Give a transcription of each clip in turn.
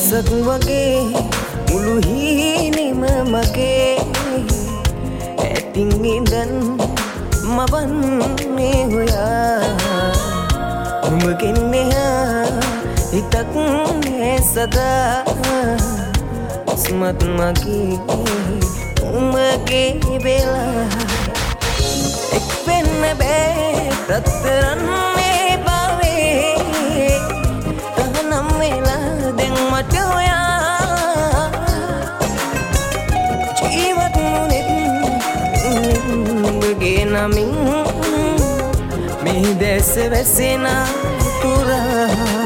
අහසක් වගේ මුළු හීනෙම මගේ ඇතින් ඉඳන් මවන්නේ හොයා නුඹගෙන් එහා හිතක් නෑ සදා ස්මත් මගේ උඹගේ වෙලා එක් වෙන්න බෑ රත්තරන් මේ බවේ තහනම් වෙලා දැන් මට ඔයා ජීවත් වුණෙත් උඹගේ නමින් මේ දැස වැසෙන තුරා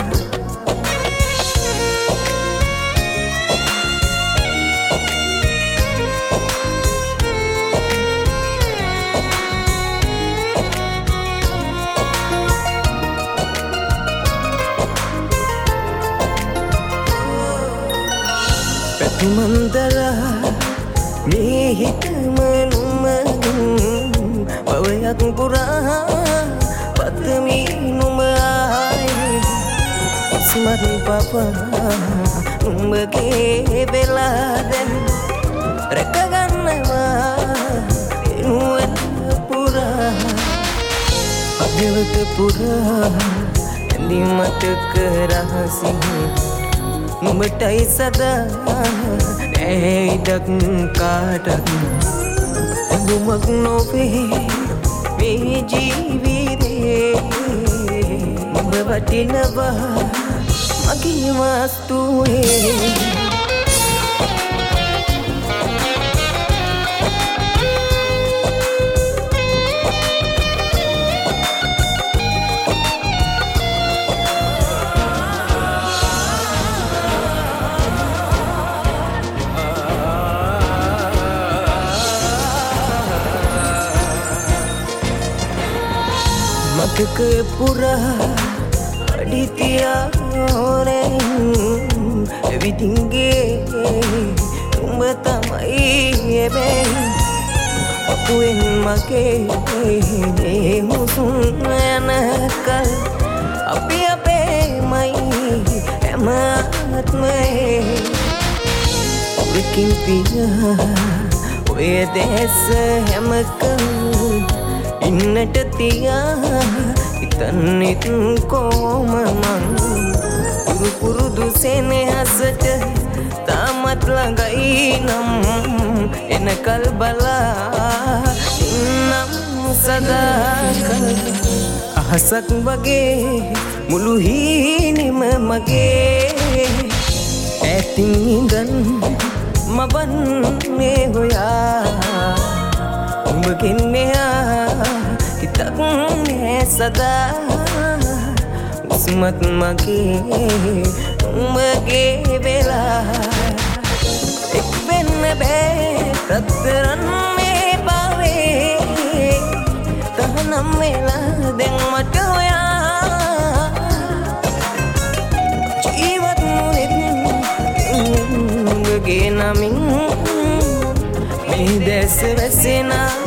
මන්දරා මේ හිතම නුඹ පවයක් පුරා පතමි නුඹ ආයි ස්මර් පපා නුඹගේ වෙලා දැන් රැකගන්නවා නුවණ පුරා අදවත පුරා ඇඳි මතක රහසින් නුඹටයි සදා ඇයිදක් කාටත් ඇඟුමක් නොවේ මේ ජීවිතේ නුඹ වටිනවා මගේ වස්තුවේ මතක පුරා අඩිතියා ඕනෙන් එවිටින්ගේ නුඹ තමයි එබැයි අපුවෙන් මගේ මේ හුසුන් යනකල් අපි අපේමයි හැම ආත්මේ ඔබකින් පියා ඔය දැස හැමකල් ඉන්නට තියා හිතන්නෙත් කොහොම මං පුරුදු සෙනෙහසට තාමත් ළඟයි නම් එනකල් බලා ඉන්නම් සදාකල් අහසක් වගේ මුළු හීනෙම මගේ ඇතින් ඉඳන් මවන්නේ හොයා උඹගෙන් එහා හිතක් නෑ සදා උස්මත් මගේ උඹගේ වෙලා එක් වෙන්න බෑ රත්තරන් මේ බවේ තහනම් වෙලා දැන් මට ඔයා ජීවත් වුණෙත් උඹගේ නමින් මේ දැස වැසෙනා